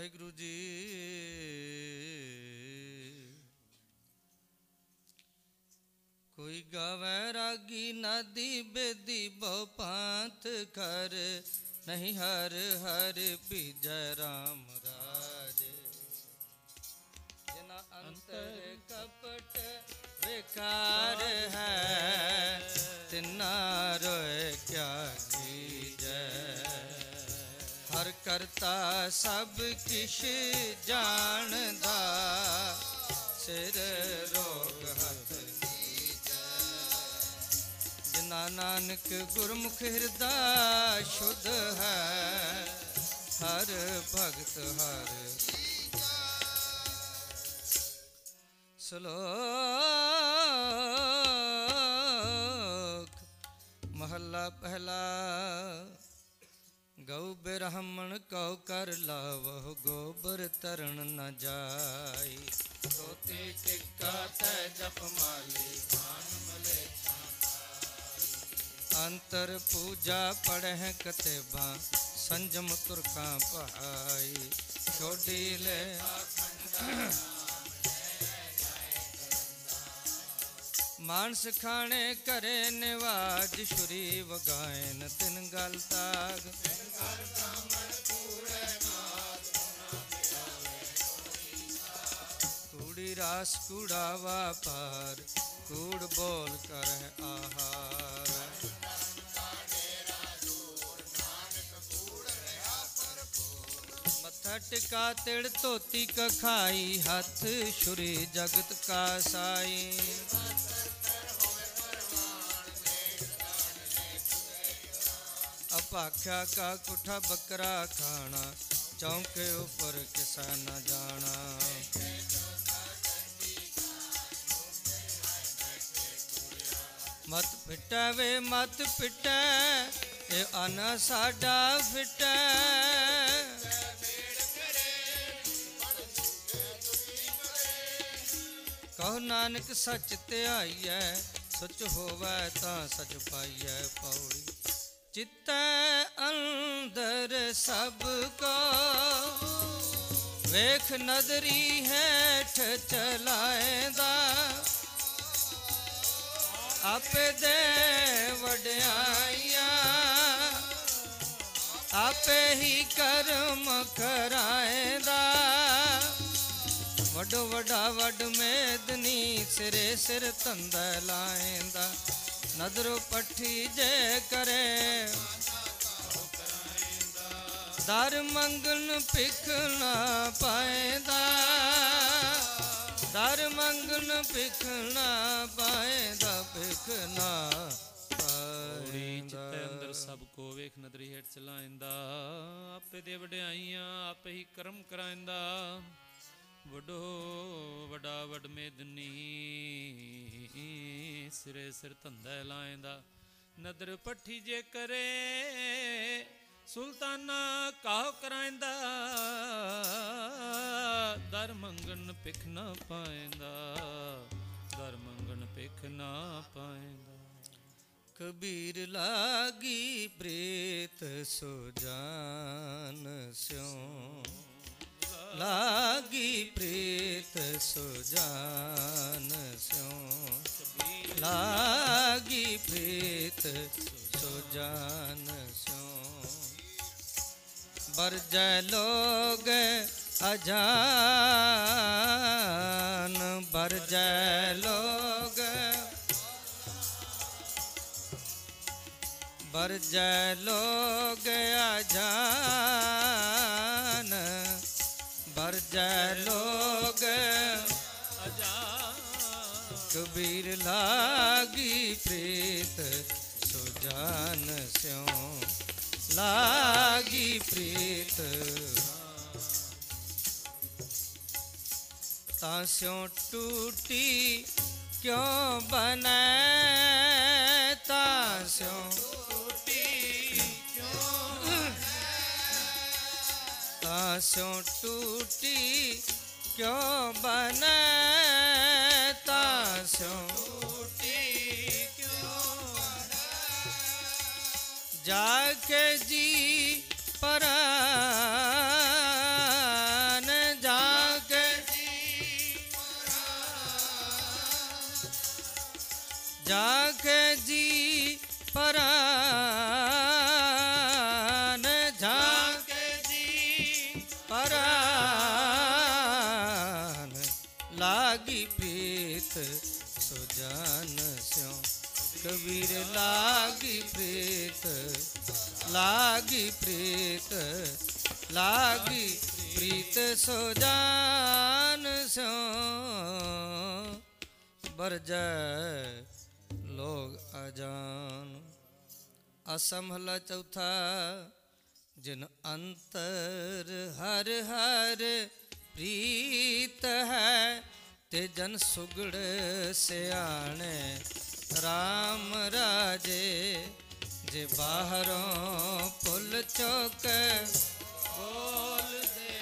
वाहिगुरु जी। कोई गावे रागी नदी बेदी बहु पांत कर, नहीं हर हर बीजय राम राजे। जना अंतर कपट बेकार है, तिना रोए क्या कीजै। हर करता सब किश जानदा, सिर रोग हथ कीजै। जिना नानक गुरमुख हृदय शुद्ध है, हर भगत हर श्लोक। महला पहला। गौ ब्राह्मण कौ कर लावह, गोबर तरण न जाई। धोती टिक्का तै जप माली, भान मले अंतर पूजा पढ़ह कतेबा, संजम तुरखा पहाई। छोड़ी ले मानस खाने करे निवाज, शुरी वगायन तिन गल ताग। कूड़ी रास कूड़ावा पार, कूड़ बोल कर आहार। मथा टिका तिड़ धोती कखाई, हाथ शुरी जगत का साई। अपाख्या का कुठा बकरा खाना, चौके ऊपर किसा न जाना। मत पिटै वे मत पिटै, ये आना साडा फिटै। कहो नानक सच ध्याईऐ, सच होवै तां सच पाईऐ। पौड़ी चित्तै अंदर सबको, वेख नदरी हेठ चलाएंदा। आपे दे वड्याइयां, आपे ही कर्म कराएंदा। वडो वडा वड मेदनी, सिरे सिर तंद लाएंदा। नदरो पठी जे करे, दर मंगन भिख ना पाएंदा। दर मंगन भिख ना पाएंदा, भिख ना पाएंदा। चित्ते अंदर सब को वेख नदरी हेठ चलाएंदा। आपे दे वड्याइयां, आपे ही कर्म कराएंदा। वडो वडा वड मेदनी, सिरे सिर धंधा लाएंदा। नदर पट्ठी जे करे, सुल्ताना काहो कराएंदा। दर मंगन भिख ना पाएंदा, दर मंगन भिख ना पाएंदा। कबीर लागी प्रीत सुजान स्यों, लागी प्रीत सुजान स्यों। लागी प्रीत सुजान स्यों। बरजै लोग अजान, बरजै लोग बरजै लोग अजान। बरजै लोग कबीर लागी प्रीत सुजान स्यों। लागी प्रीत तास्यों टूटी क्यों बने, तास्यों तास्यों टूटी क्यों बने, तास्यों जाके जी परान। परान लागी प्रीत सो जान स्यों। कबीर लागी प्रीत लागी प्रीत लागी प्रीत सो जान स्यों। बरजय लोग अजान। असमहला चौथा। जिन अंतर हर हर प्रीत है ते जन सुगड़ सियाणे राम राजे। जे बाहरों पुल चौक बोल दे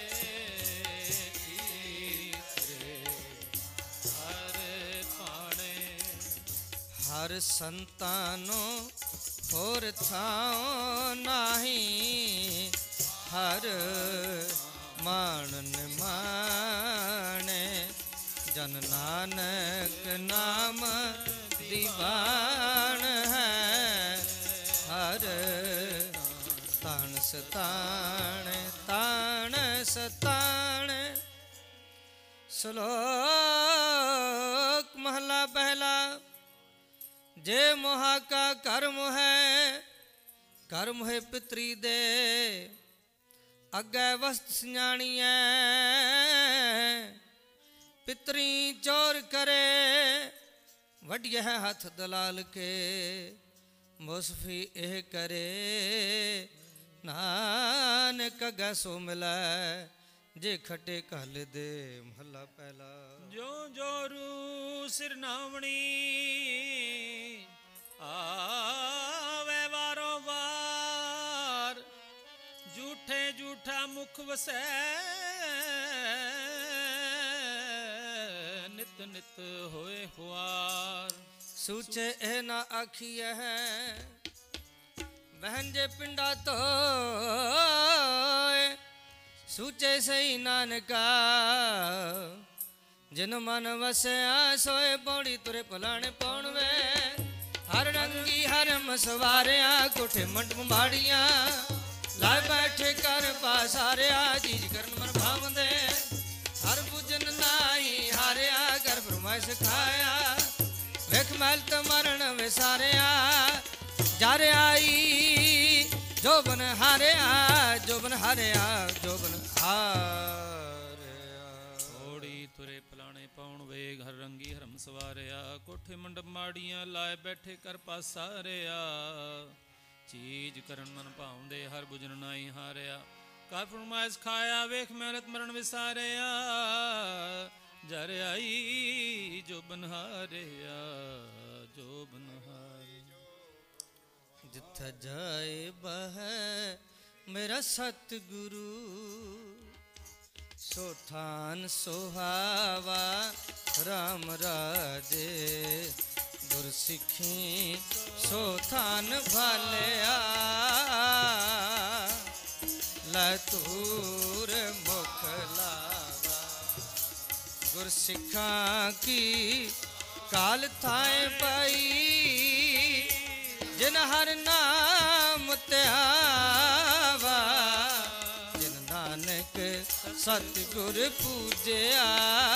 हर पाणे। हर संतानों होर थाओ नाही हर मानन माने। जन नानक नाम दीवान है हर तान सताण ताण सताण। श्लोक महला पहला। जे मोहा का कर्म है कर्म है पितरी दे। अगे वस्त सियाणीए पितरी चोर करे। वड्य है हाथ दलाल के मुसफी एह करे। नानक अगे सो मिलै जे खटे कहल दे। महला पहला। जो जोरू सिरनावणी आवे वारो वार। झूठे झूठा मुख वसै नित नित होए हुआर। सूचे ए ना आखिए है बहन जे पिंडा तो। सूचे सही नानका जिन मन वसया सोए पौड़ी तुरे पलाने पौणवे। हर रंगी हर मसवारिया कोठे मंडप माड़िया। लाए बैठे कर पासारिया चीज करन मन भावंदे। हर बुजन नाई हारिया कर फरमाइश खाया। वेख महल तो मरण विसारिया जारे आई जो बन हारिया जो बन हारिया जो बन हारिया। थोड़ी तुरे पलाने पाउण वे घर रंगी हरम सवारिया। कोठे मंडप माड़ियां लाए बैठे कर पासारिया। चीज करन मन भावंदे हर बुजन नाई हारिया। कर फरमाइश खाया वेख मेहनत मरण विसारिया। जर आई जो बनहारिया जो बनहारिया। जिथे जाए बह मेरा सतगुरु सो थान सोहावा राम राजे। गुर सिखी सो थान भालिया लतूर मुख लावा। गुर सिखा की काल थाए पाई जिन हर नाम त्यावा। जिन नानक सतगुर पूजया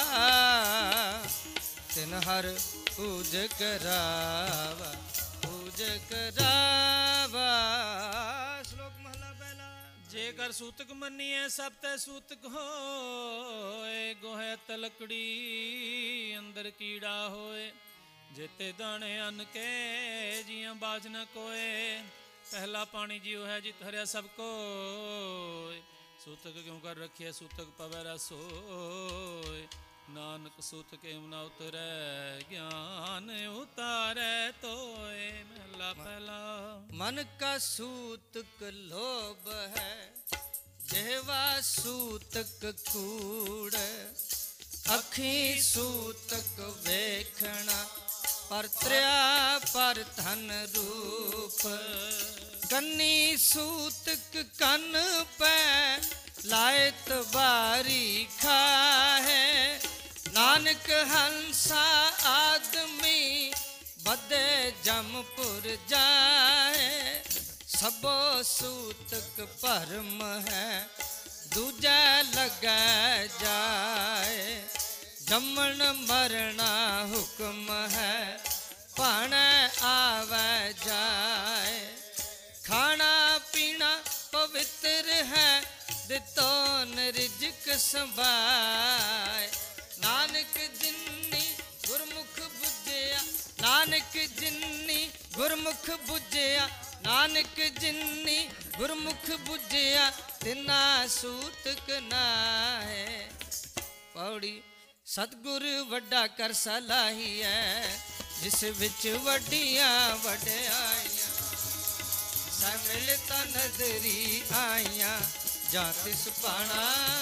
तिन हर पूज करावा पूज करावा। श्लोक महला पहला। जेकर सूतक मनिए सब ते सूतक होए। गोहे तलकड़ी अंदर कीड़ा होए। जेते दाने अन्न के जियां बाज न कोए। पहला पानी जियो है जित हरिया सब कोय। सूतक क्यों कर रखिए सूतक पवै रसोय। नानक सूतक न उतरै ज्ञान उतारै तोय। महला पहला। मन का सूतक लोभ है जेवा सूतक कूड़। अखी सूतक वेखना परत्रिया पर धन रूप। कन्नी सूतक कन पै लायत बारी खाहे। नानक हंसा आदमी बदे जमपुर जाए। सबो सूतक परम है दूजा लगे जाए। जमन मरना हुक्म है भाने आवे जाए। खाना पीना पवित्र है दितो रिज़्क़ संभाए। नानक जिन्नी गुरमुख बुझिया, नानक जिन्नी गुरमुख बुझिया, नानक जिन्नी गुरमुख बुझिया तिना सूतक नाहे। पौड़ी सतगुर वड्डा कर सलाही है जिस विच वड्डियां वड्याइयां। समिल ता नजरी आइयां जा तिस पाना।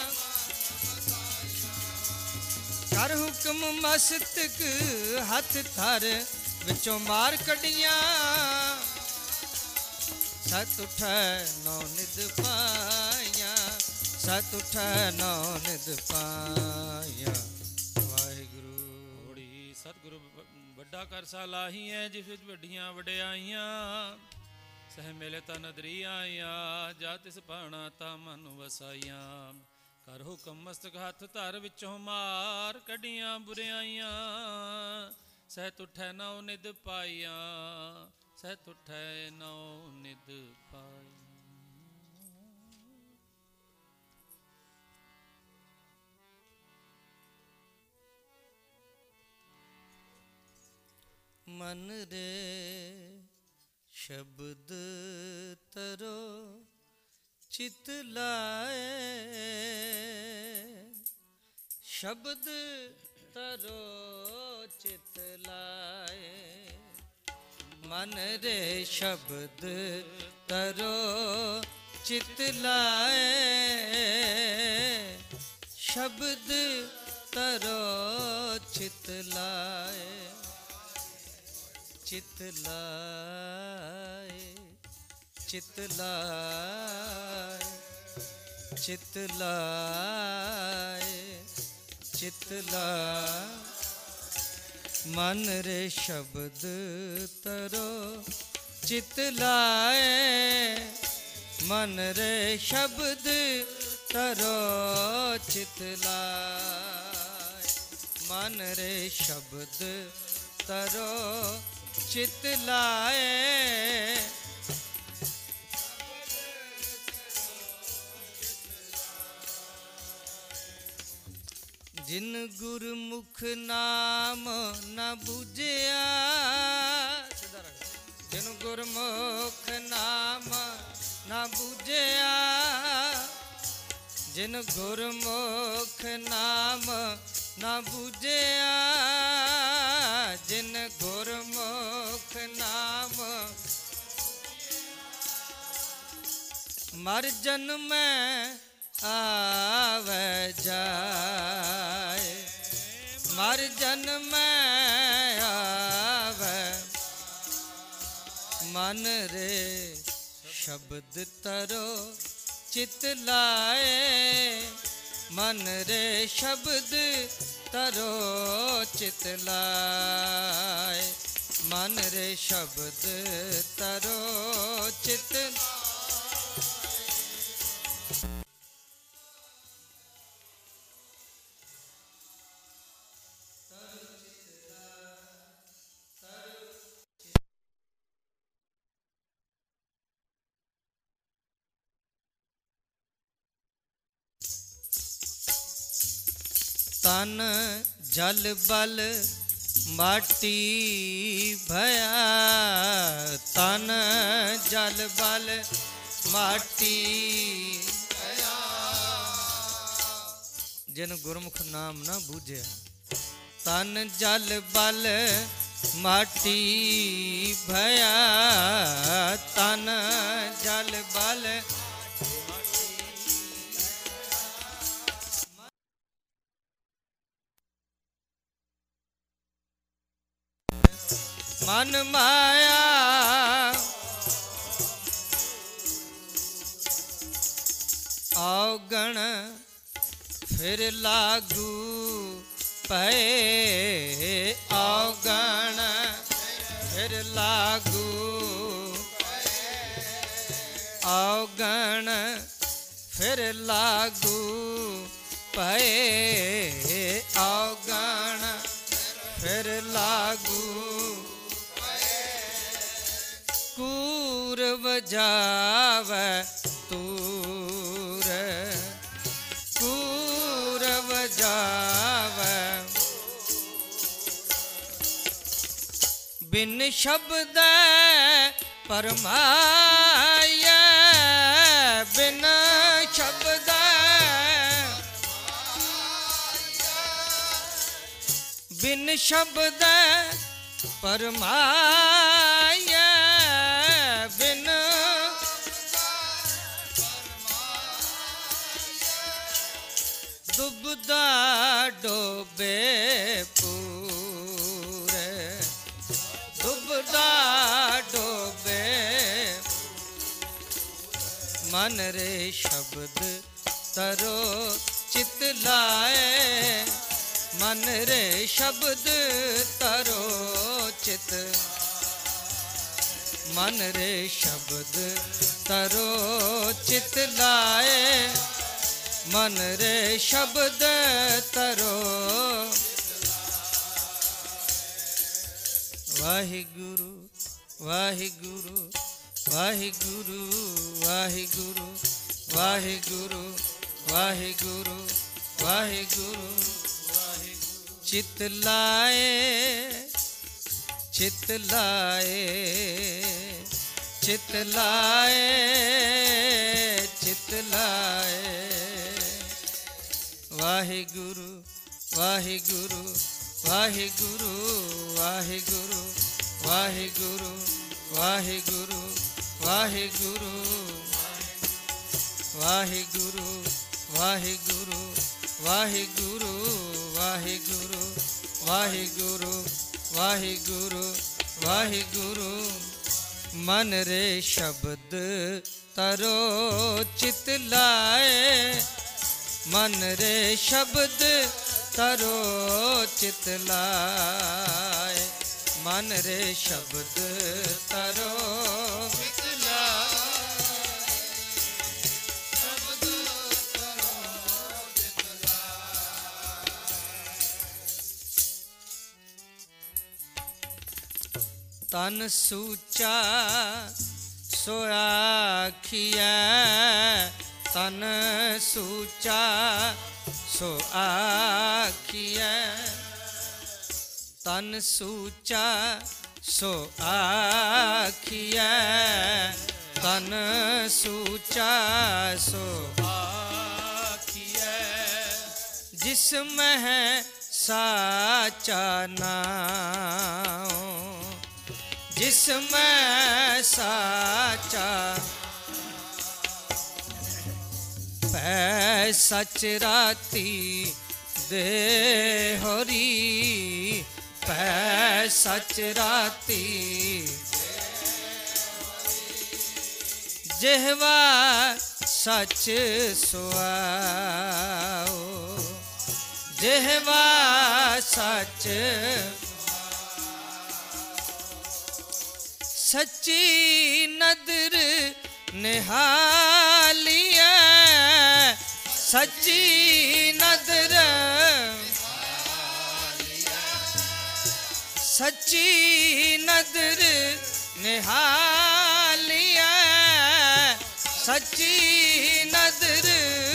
कर हुक्म मस्तक हथ थर विचों मार कड़ियां। सत उठ नौ निद पाया, सत उठ नौ निद पाया। वाहिगुरु होड़ी सतगुरु ਵੱਡਾ ਕਰ ਸਲਾਹੀ ਹੈ ਜਿਸ ਵਿੱਚ ਵੱਡੀਆਂ ਵਡਿਆਈਆਂ। ਸਹਿ ਮਿਲੇ ਤਾਂ ਨਦਰੀ ਆਈਆਂ ਜਾ ਤਿਸ ਭਾਣਾ ਤਾਂ ਮਨ ਵਸਾਈਆਂ। ਕਰ ਹੁਕਮ ਮਸਤਕ ਹੱਥ ਧਰ ਵਿੱਚੋਂ ਮਾਰ ਕੱਢੀਆਂ ਬੁਰਿਆਈਆਂ। ਸਹਿ ਤੁਠੈ ਨੌ ਨਿਦ ਪਾਈਆਂ, ਸਹਿ ਤੁਠੈ ਨੌ ਨਿਦ ਪਾਈਆਂ। मन रे शब्द तरो चित लाए। शब्द तरो चित लाए। मन रे शब्द तरो चित लाए। शब्द तरो चित लाए। चित लाए, चित लाए, चित लाए, चित लाए। मन रे शब्द तरो चित लाए। मन रे शब्द तरो चित लाए। मन रे शब्द तरो चित लाए। जिन गुरमुख नाम न बुझिया। जिन गुरमुख नाम न बुझिया। जिन गुरमुख नाम न बुझिया। जिन गुरमुख नाम मर जन्म आवे जाए। मर जन्म आवे। मन रे शब्द तरो चित लाए। मन रे शब्द तरो चित लाए। मन रे शब्द तरो चित। तन जल बल माटी भया। तन जल बल माटी भया। जिन गुरमुख नाम न बूझे। तन जल बल माटी भया। तन जल बल मन माया। औगण फिर लागू पे। औगण फिर लागू। औगण फिर लागू पए अवगण, फिर लागू कूर बजावे तूर, कूर बजावे बिन शब्द परमाय, बिन शब्द बिन शब्द परमाय, बिन दुबदा डोबे पूरे, दुबदा डोबे मन रे शब्द तरो चित लाए, मन रे शब्द तरो चित, मन रे शब्द तरो चित लाए, मन रे शब्द तरो। वाहिगुरु वाहिगुरु वाहिगुरु वाहिगुरु वाहिगुरु वाहिगुरु वाहिगुरु चित लाए, चित लाए, चित लाए, चित लाए। वाहिगुरु वाहिगुरु वाहिगुरु वाहिगुरु वाहिगुरु वाहिगुरु वाहिगुरु वाहिगुरु वाहिगुरु वाहिगुरु वाहिगुरु वाहिगुरु वाहिगुरु वाहिगुरु मन रे शब्द तरो चित लाए, मन रे शब्द तरो चित लाए, मन रे शब्द तरो चित लाए, शब्द तरो चित लाए। तन सूचा सो आखिया, तन सूचा सो आखिया, तन सूचा सो आखिया, तन सूचा सो आखिया, जिसमें है साचा नाम, जिसमें साचा पै सच राती दे होरी, पै सच राती जेहवा सच सुआओ, जेहवा सच सच्ची नदर निहालिया, सच्ची नदर सच्ची नदर निहालिया, सच्ची नदर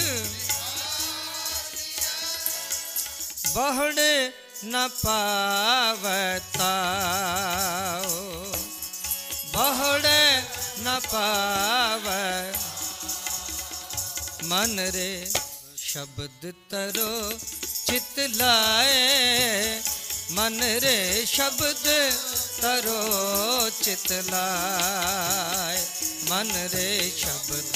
बहुड़ न पावता, बहुड़ न पावे मन रे शब्द तरो चित लाए, मन रे शब्द तरो चित लाए, मन रे शब्द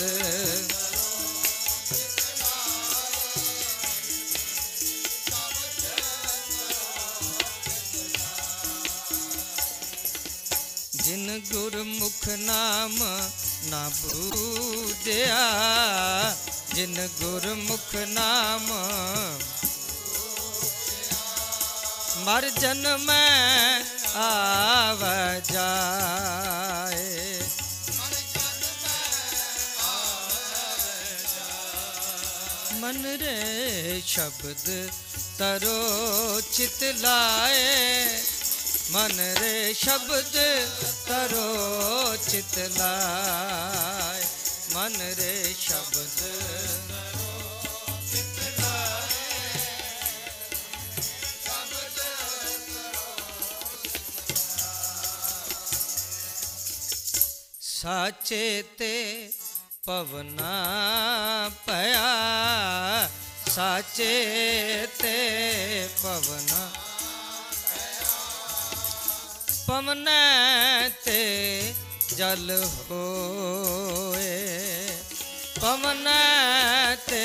जिन गुरमुख नाम ना बूझया, जिन गुरमुख नाम मर जन्म आव जाए, मन रे शब्द तरो चित लाए, मन रे शब्द तरो चित लाए, मन रे शब्द साचे ते पवना पया, साचे ते पवना पवन ते जल होए, पवन ते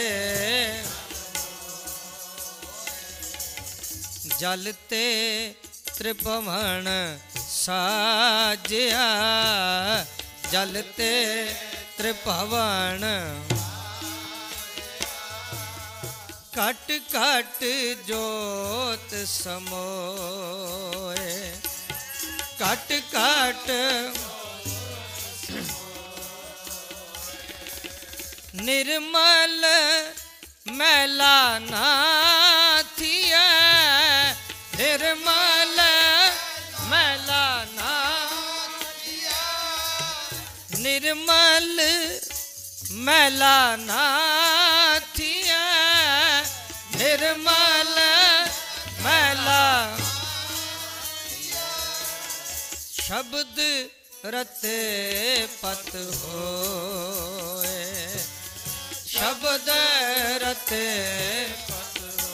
जल ते त्रिपवन साजिया, जलते त्रिभवन कट कट जोत समोए, कट कट निर्मल मैला ना थिया, निर्मल मैला ना, निर्मल मैला ना थिया, निर्मल मैला शब्द रते पत होए, शब्द रते पत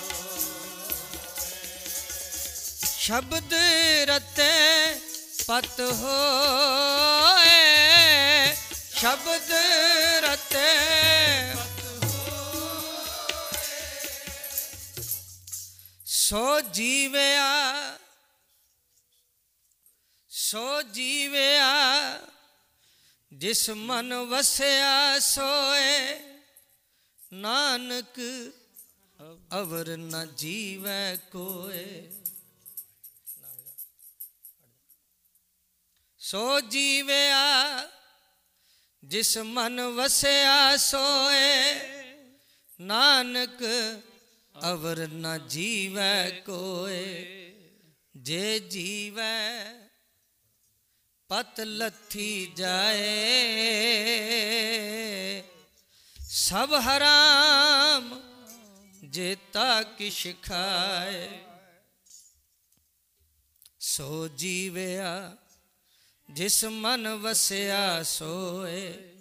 शब्द रते पत होए, शब्द रते सो जीवया, सो जीवया जिस मन वसया सोए, नानक अवर न जीवै कोय, सो जीवया जिस मन वसया सोए, नानक अवर न जीवै कोय, जे जीवै पत लथी जाए, सब हराम जेता किश खाए, सो जीवया जिस मन वसया सोए,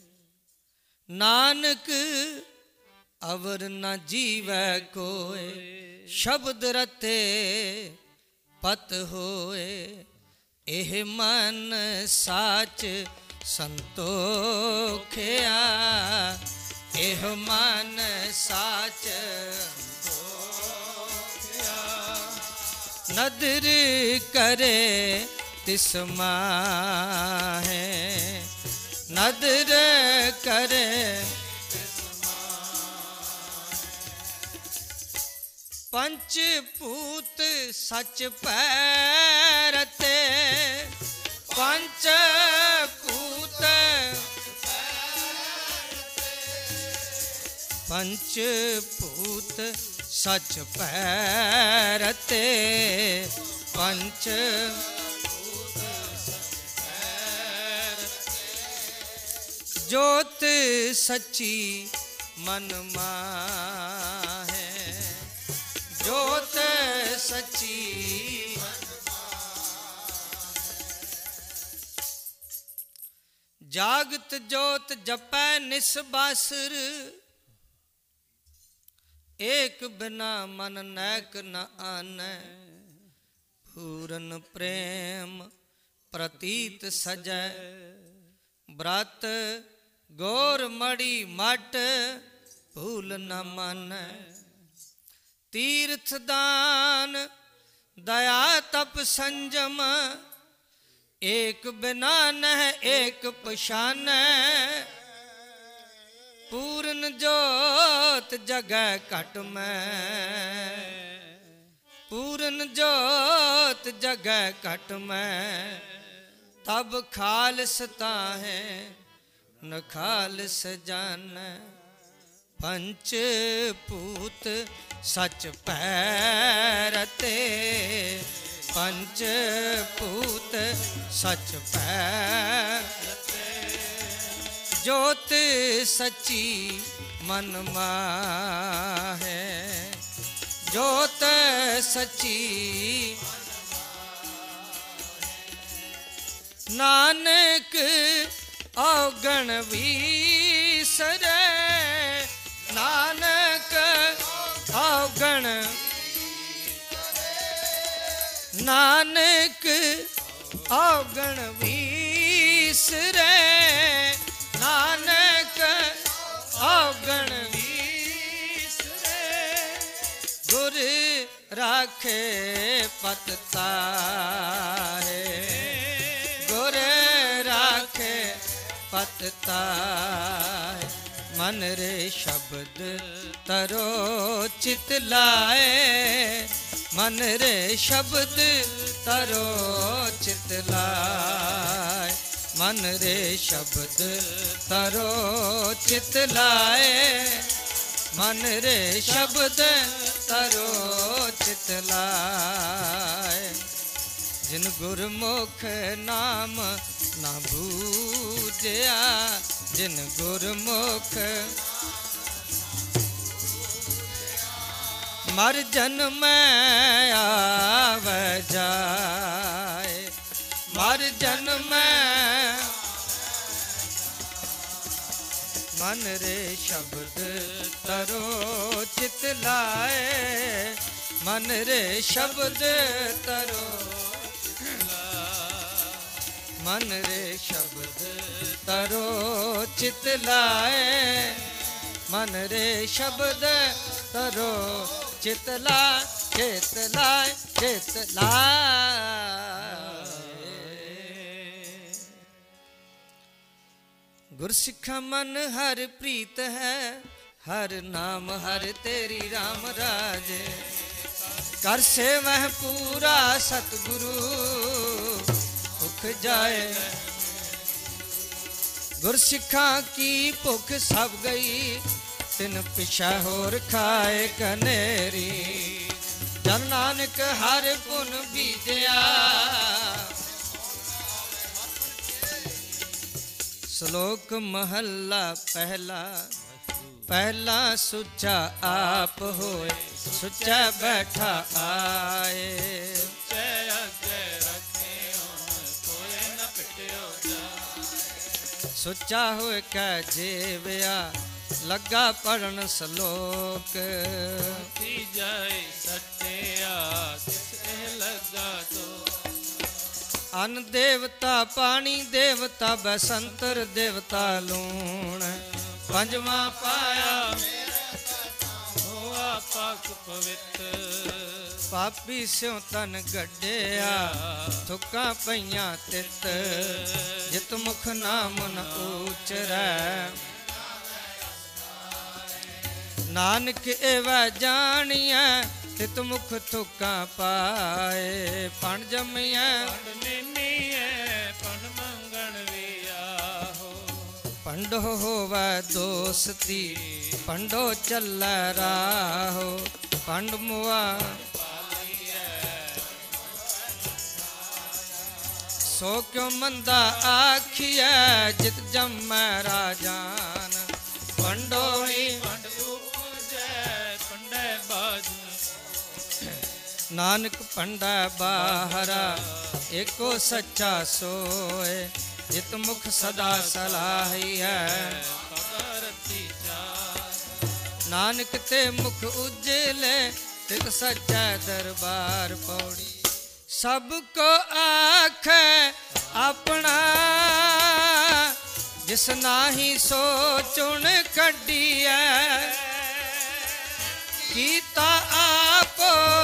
नानक अवर न जीवै कोय, शब्द रते पत होए, एह मन साच संतोखया, एह मन साच संतोखया, नदर करे तिस माहे, नदर करे पंचभूत सच पैरते, पंचभूत पंचभूत सच पैरते, पंच जोत सच्ची मन माहे, जोत सच्ची जागत जोत जपै निसबासुर, एक बिना मन नैक न आनै, पूरन प्रेम प्रतीत सजै, ब्रत गौर मड़ी मट भूल न मानै, तीर्थ दान दया तप संजम, एक बिना नह एक पशान, पूर्ण जोत जगह घट में, पूर्ण जोत जगह घट में, तब खालस ताहे न खालस जान, ਪੰਚ ਭੂਤ ਸਚ ਭੈ ਰਤੇ, ਪੰਚ ਭੂਤ ਸਚ ਭੈ ਰਤੇ, ਜੋਤ ਸੱਚੀ ਮਨ ਮਾਹੈ, ਜੋਤ ਸੱਚੀ ਨਾਨਕ ਔਗਣ ਵੀਸਰੈ, ਨਾਨਕ ਔਗਣ, ਨਾਨਕ ਔਗਣ ਵੀਸਰੈ, ਨਾਨਕ ਔਗਣ ਵੀਸਰੈ, ਗੁਰ ਰਾਖੇ ਪਤ ਤਾਹੇ, ਗੁਰ ਰਾਖੇ ਪਤ ਤਾਹੇ, ਮਨ ਰੇ ਸ਼ਬਦ ਤਰੋ ਚਿਤ ਲਾਏ, ਮਨ ਰੇ ਸ਼ਬਦ ਤਰੋ ਚਿਤ ਲਾਏ, ਮਨ ਰੇ ਸ਼ਬਦ ਤਰੋ ਚਿਤ ਲਾਏ, ਮਨ ਰੇ ਸ਼ਬਦ ਤਰੋ ਚਿਤ ਲਾਏ, ਜਿਨ ਗੁਰਮੁਖ ਨਾਮ ਨਾ ਬੂਝਿਆ, ਜਿਨ ਗੁਰਮੁਖ ਮਰ ਜਨਮੈ ਆਵੈ ਜਾਏ, ਮਰ ਜਨਮੈ, ਮਨ ਰੇ ਸ਼ਬਦ ਤਰੋ ਚਿਤ ਲਾਏ, ਮਨ ਰੇ ਸ਼ਬਦ ਤਰੋ ਚਿਤ ਲਾਏ, ਮਨ ਰੇ ਸ਼ਬਦ ਤਰੋ ਚਿਤ ਲਾਏ, ਮਨ ਰੇ ਸ਼ਬਦ ਤਰੋ ਚਿਤ ਲਾਏ, ਚਿਤ ਲਾਏ, ਚਿਤ ਲਾਏ। ਗੁਰਸਿੱਖਾ ਮਨ ਹਰ ਪ੍ਰੀਤ ਹੈ, ਹਰ ਨਾਮ ਹਰ ਤੇਰੀ RAM ਰਾਜੇ, ਕਰ ਸੇਵਹਿ ਪੂਰਾ ਸਤਿਗੁਰੂ ਭੁਖ ਜਾਏ, ਗੁਰਸਿੱਖਾਂ ਕੀ ਭੁਖ ਸਭ ਗਈ, ਤਿਨ ਪਿਛਾ ਹੋਰ ਖਾਏ ਕਨੇਰੀ, ਜਨ ਨਾਨਕ ਹਰ ਪੁਨ ਬੀਜਿਆ, ਸ਼ਲੋਕ ਮਹੱਲਾ ਪਹਿਲਾ, ਪਹਿਲਾ ਸੁੱਚਾ ਆਪ ਹੋਏ, ਸੁੱਚਾ ਬੈਠਾ ਆਏ, ਸੁੱਚੇ ਅੱਗੇ ਰੱਖੇ ਹੁਣ ਕੋਏ ਨ ਪਿਟਿਓ ਜਾਏ, ਸੁੱਚਾ ਹੋਏ ਕੈ ਜੀਵਿਆ ਲੱਗਾ ਪੜਨ ਸ਼ਲੋਕ, ਕੀ ਜਾਏ ਸੱਟਿਆ ਕਿਸ ਇਹ ਲੱਗਾ ਦੋ, ਅਨ ਦੇਵਤਾ ਪਾਣੀ ਦੇਵਤਾ ਬਸੰਤਰ ਦੇਵਤਾ ਲੂਣ, ਪੰਜਵਾਂ ਪਾਇਆ ਹੋਆ ਪਾਕ ਪਵਿੱਤ, ਪਾਪੀ ਸਿਉ ਤਨ ਗੱਡਿਆ ਥੁੱਕਾਂ ਪਈਆਂ ਤਿਤ, ਜਿਤ ਮੁਖ ਨਾਮ ਨ ਉਚਰੈ, ਨਾਨਕ ਏਵੈ ਜਾਣੀਐ ਤਿਤ ਮੁਖ ਥੁੱਕਾਂ ਪਾਏ, ਪਣ ਜੰਮੀਐ ਪਣ ਨੀਮੀਐ ਪਣ ਮੰਗਣ ਵੀ ਆਹੋ, ਪੰਡੋ ਹੋਵੈ ਦੋਸਤੀ ਪੰਡੋ ਚੱਲੈ ਰਾਹੋ, ਪੰਡ ਮੁਆ ਸੋ ਕਿਉ ਮੰਦਾ ਆਖੀਐ, ਜਿਤ ਜੰਮੈ ਰਾਜਾਨ, ਪੰਡੋ ਹੀ ਪੰਡ ਉਪਜੈ ਪੰਡੈ ਬਾਜ, ਨਾਨਕ ਪੰਡਾ ਬਾਹਰਾ ਏਕੋ ਸੱਚਾ ਸੋਏ, ਜਿਤ ਮੁਖ ਸਦਾ ਸਲਾਹੀਐ ਪਗਰਤੀ ਚਾਰ, ਨਾਨਕ ਤੇ ਮੁਖ ਉਜਲੇ ਤਿਤ ਸੱਚਾ ਦਰਬਾਰ ਪੌੜੀ, ਸਭ ਕੋ ਆਖੈ ਆਪਣਾ ਜਿਸ ਨਾਹੀ ਸੋ ਚੁਣ ਕੱਢੀਐ, ਕੀਤਾ ਆਪ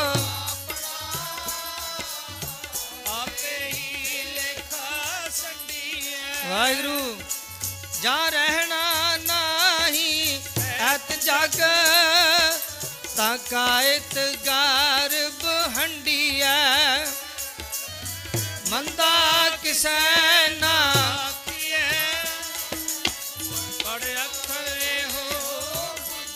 ਵਾਹਿਗੁਰੂ, ਜਾਂ ਰਹਿਣਾ ਨਾਹੀ ਐਤ ਜਗ, ਤਾਂ ਕਾਇਤ ਗਰਭ ਹੰਡੀਐ, ਮੰਦਾ ਕਿਸੈ ਨਾ ਆਖੀਐ, ਪੜ ਅੱਖਰ ਇਹੋ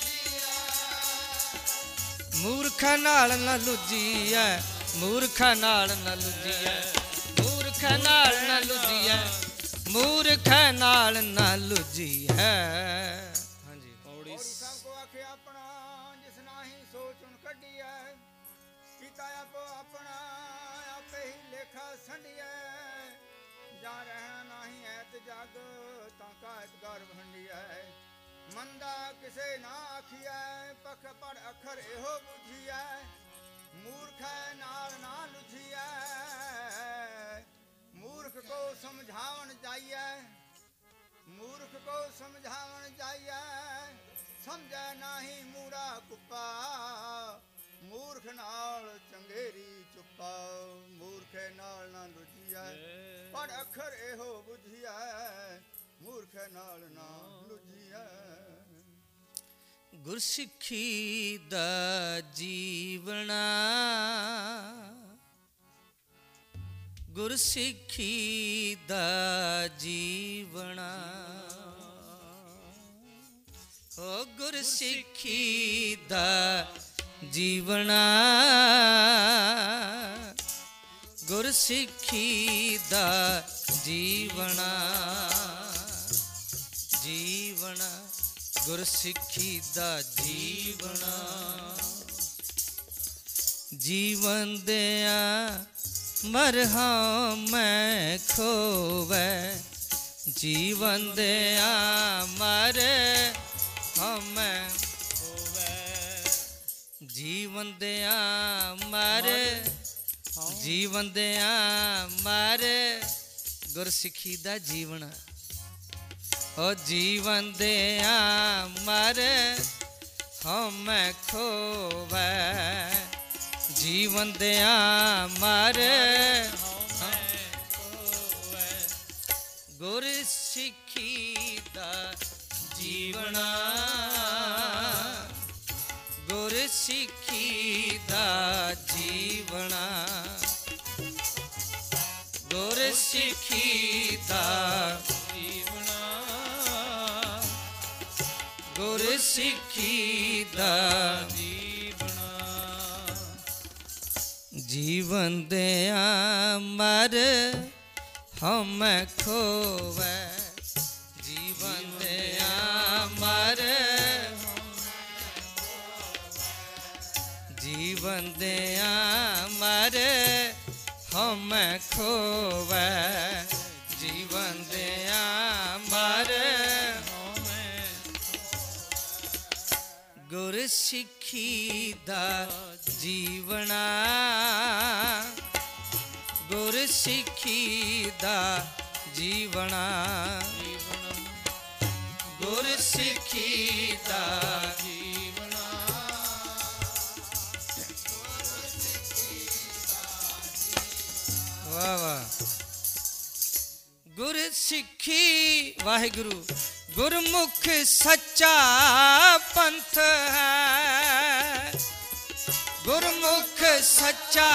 ਮੂਰਖਾਂ ਨਾਲ ਨਾ ਲੁੱਜੀਐ ਮੂਰਖਾਂ ਨਾਲ ਨਾ ਲੁੱਜੀਐ ਮੂਰਖਾਂ ਨਾਲ ਨਾ ਲੁੱਜੀਐ ਮੂਰਖਾਂ ਨਾਲ ਨਾ ਲੁੱਜੀਐ ਹਾਂਜੀ ਔੜੀ ਸਭ ਕੋ ਆਖੇ ਆਪਣਾ ਜਿਸ ਨਾਹੀ ਸੋਚੁਣ ਕੱਢੀਐ ਕੀਤਾ ਆਪੋ ਆਪਣਾ ਆਪੇ ਹੀ ਲੇਖਾ ਸੰਢੀਐ ਜਾਂ ਰਹਿਣਾ ਨਾਹੀ ਐਤ ਜਗ ਤਾਂ ਕਾਇਤ ਗਰਭ ਹੰਡੀਐ ਮੰਦਾ ਕਿਸੇ ਨਾ ਆਖੀਐ ਪਖ ਪੜ ਅੱਖਰ ਇਹੋ ਬੁਝੀਐ ਮੂਰਖੈ ਨਾਲ ਨਾ ਲੁਝੀਐ ਮੂਰਖ ਕੋ ਸਮਝਾਵਣ ਜਾਈਐ ਮੂਰਖ ਕੋ ਸਮਝਾਵਣ ਜਾਈਐ ਸਮਝੈ ਨਾਹੀ ਮੂੜਾ ਕੁੱਪਾ ਮੂਰਖ ਨਾਲ ਚੰਗੇਰੀ ਚੁੱਪਾ ਮੂਰਖੇ ਨਾਲ ਨਾ ਲੁਝੀਐ ਪੜ ਅੱਖਰ ਇਹੋ ਬੁਝੀਐ ਮੂਰਖੇ ਨਾਲ ਨਾ ਲੁਝੀਐ ਗੁਰਸਿੱਖੀ ਦਾ ਜੀਵਣਾ ਗੁਰਸਿੱਖੀ ਦਾ ਜੀਵਣਾ ਓ ਗੁਰਸਿੱਖੀ ਦਾ ਜੀਵਣਾ ਗੁਰਸਿੱਖੀ ਦਾ ਜੀਵਣਾ ਜੀਵਣਾ ਗੁਰਸਿੱਖੀ ਦਾ ਜੀਵਣਾ ਜੀਵਨ ਦਿਆਂ ਮਰਹਾਂ ਮੈਂ ਖੋਵੈ ਜੀਵਨ ਦਿਆਂ ਮਰ ਹਮੈ ਖੋਵੈ ਜੀਵਨ ਦਿਆਂ ਮਰ ਜੀਵਨ ਦਿਆਂ ਮਰ ਗੁਰਸਿੱਖੀ ਦਾ ਜੀਵਣਾ ਓ ਜੀਵਨ ਦਿਆਂ ਮਰ ਹਮੈ ਖੋਵੈ ਜੀਵਨ ਦਿਆਂ ਮਰ ਹਮੈ ਖੋਵੈ ਗੁਰਸਿੱਖੀ ਦਾ ਜੀਵਣਾ ਗੁਰਸਿੱਖੀ ਦਾ ਜੀਵਣਾ ਗੁਰਸਿੱਖੀ ਦਾ ਜੀਵਣਾ ਗੁਰਸਿੱਖੀ ਦਾ ਜੀਵਣਾ ਜੀਵਨ ਦਿਆਂ ਮਰ ਹਮੈ ਖੋਵੈ ਜੀਵਨ ਦਿਆਂ ਮਰ ਜੀਵਨ ਦਿਆਂ ਮਰ ਹਮੈ ਖੋਵੈ ਜੀਵਨ ਦਿਆਂ ਮਰ ਗੁਰਸਿੱਖੀ ਦਾ ਜੀਵਣਾ ਗੁਰਸਿੱਖੀ ਦਾ ਜੀਵਣਾ ਗੁਰਸਿੱਖੀ ਦਾ ਜੀਵਣਾ ਵਾਹ ਵਾਹ ਗੁਰਸਿੱਖੀ ਵਾਹਿਗੁਰੂ ਗੁਰਮੁਖ ਸੱਚਾ ਪੰਥ ਹੈ ਗੁਰਮੁਖ ਸੱਚਾ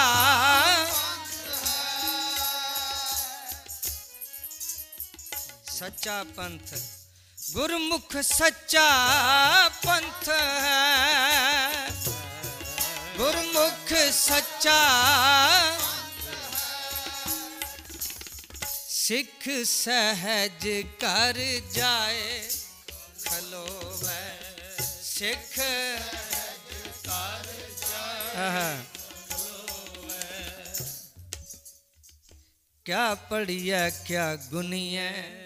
ਸੱਚਾ ਪੰਥ ਗੁਰਮੁਖ ਸੱਚਾ ਪੰਥ ਹੈ ਗੁਰਮੁਖ ਸੱਚਾ ਸਿੱਖ ਸਹਿਜ ਕਰ ਜਾਏ ਖਲੋਵੈ ਸਿੱਖ ਸਹਿਜ ਕਰ ਜਾਏ ਖਲੋਵੈ ਕਿਆ ਪੜੀਐ ਕਿਆ ਗੁਨੀਐ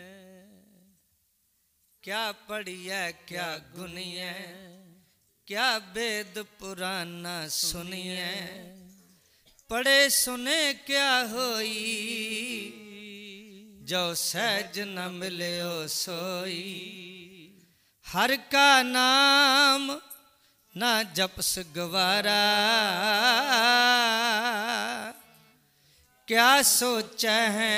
ਕਿਆ ਪੜੀਐ ਕਿਆ ਗੁਨੀਐ ਕਿਆ वेद पुराना सुनिए पढ़े सुने क्या होई जो सहज न मिल्यो सोई हर का नाम ना जपस गवारा क्या सोचा है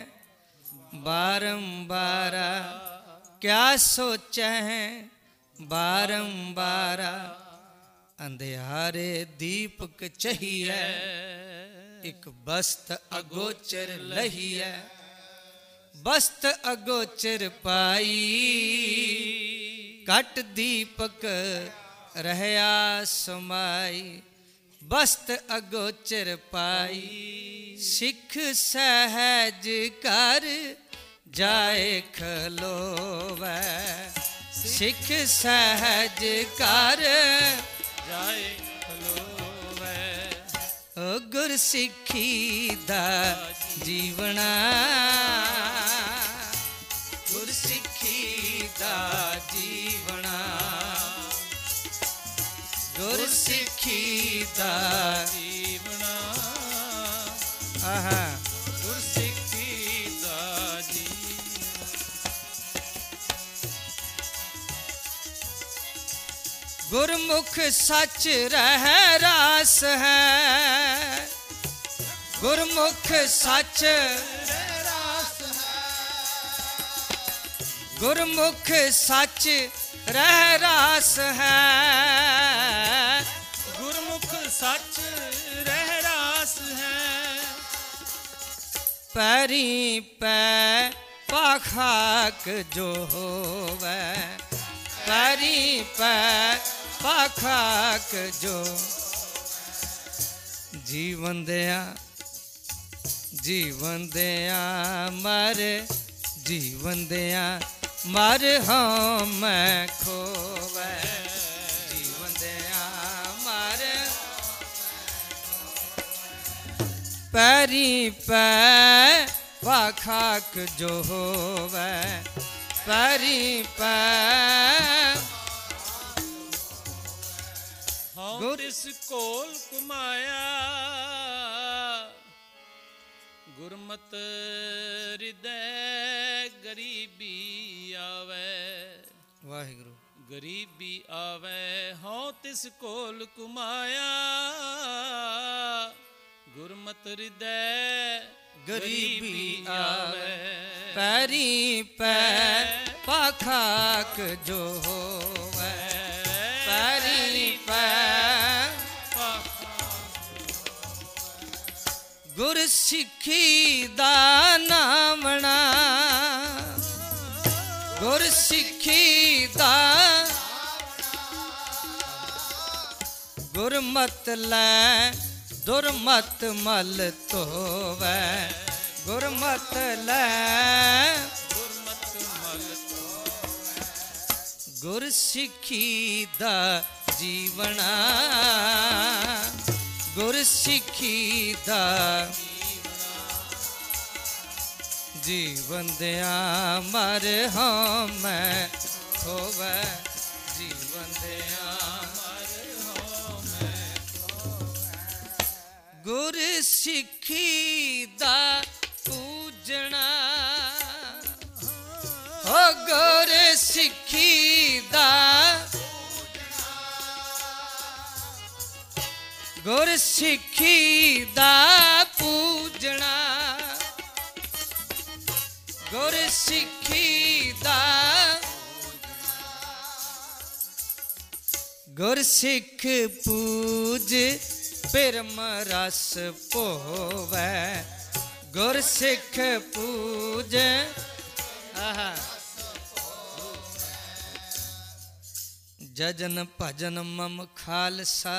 बारंबार क्या सोचा है बारंबार अंधियारे दीपक चाहिए एक बस्त अगोचर लही है बस्त अगोचर पाई कट दीपक रहया समाई बस्त अगोचर पाई सिख सहज कर जाए खलोवै सिख सहज कर जाए खलोवै ओ गुर सिखी दा जीवना गुर सिखी दा जीवना गुर सिखी दा जीवना आहा गुर सिखी दा जीवना गुरमुख सच रह रास है गुरमुख सच गुरमुख सच रह रास है गुरमुख सच रह रास है पैरी पै पाखाक जो होवै पैरी पै पाखाक जो जीवन दिया मर जीवन दिया मर हाँ मैं खोवै जीवन दिया मर पैरी पै पाखाक जो होवै पैरी पै गुर इस कोल कुमाया गुरमत हृदय गरीबी आवे वाहिगुरु गरीबी आवे हाँ तिस कोल कुमाया गुरमत हृदय गरीबी आवे पैरी पै पाखाक जो होवै पैरी पै गुर सिखी दा नामना गुर सिखी दा गुरमत लै दुरमत मल तोवै गुरमत लै गुरमत मल गुर सिखी दा जीवना गुर सिखी दा जीवन दिया मर हाँ मैं खोवै जीवन दिया मर हाँ मैं गुर सिखी दा पूजना हो गुर सिखी दा गुर सिखी दा पूजना गुर सिखी दा गुर सिख पूज पिरम रस पोवै गुर सिख पूज आहा जजन भजन मम खालसा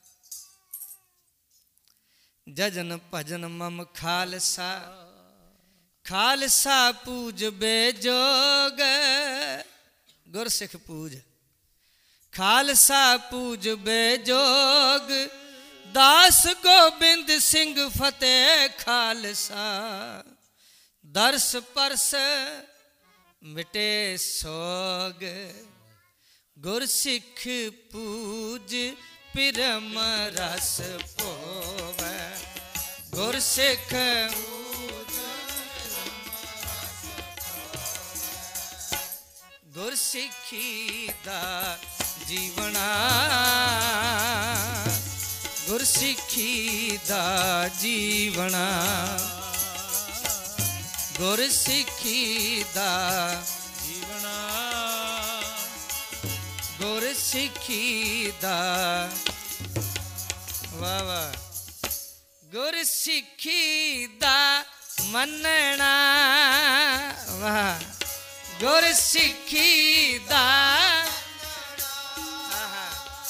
जजन भजन मम खालसा खालसा पूज बेजोग गुरसिख पूज खालसा पूज बेजोग दास गोबिंद सिंह फतेह खालसा दर्श परस मिटे सोग गुरसिख पूज पिरम रस पोवै गुरसिख गुरसिखी दा जीवना गुरसिखी दा जीवना गुरसिखी दा जीवना गुरसिखी दा वाह वाह गुरसिखी दा मनना वाह गुरसिखी दा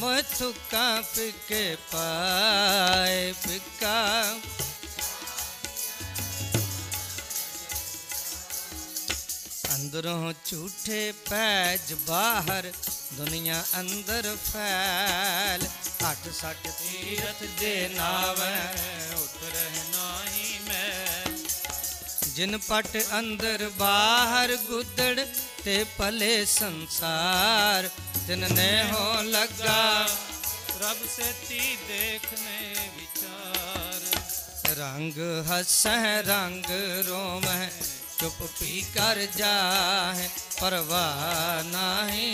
मोह तुका फिके पाए फिका अंदरों झूठे पैज बाहर दुनिया अंदर फैल अठ सठ तीरथ जे नावै उतरह नाही मैं जिन पट अंदर बाहर गुदड़ ते भले संसार तिनने हो लगा रब से ती देखने विचार रंग हसह रंग रोमह चुप पी कर जाए परवाह नहीं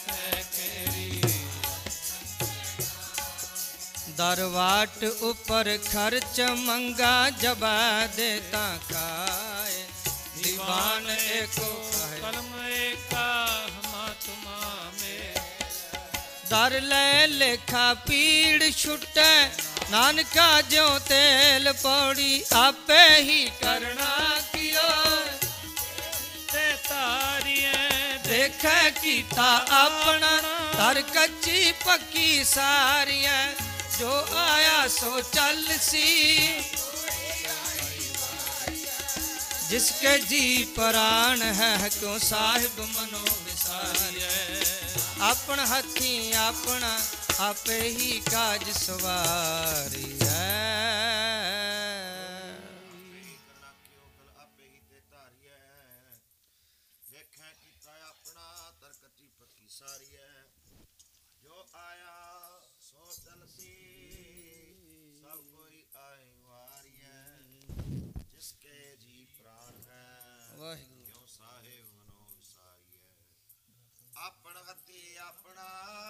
दरवाट ऊपर खर्च मंगा जबा देता खाए दीवान एको कलम एका हमा तुमा में दर ले लेखा पीड़ छुटे नानका ज्यों तेल पौड़ी आपे ही करना कियो ते तारिए देख कीता अपना तर कच्ची पक्की सारिया जो आया सो चल सी जिसके जी प्राण है क्यों साहिब मनो विसारिया अपन हथी अपना आपे ही काज सवारी ਆਪਣ ਹੱਥੀ ਆਪਣਾ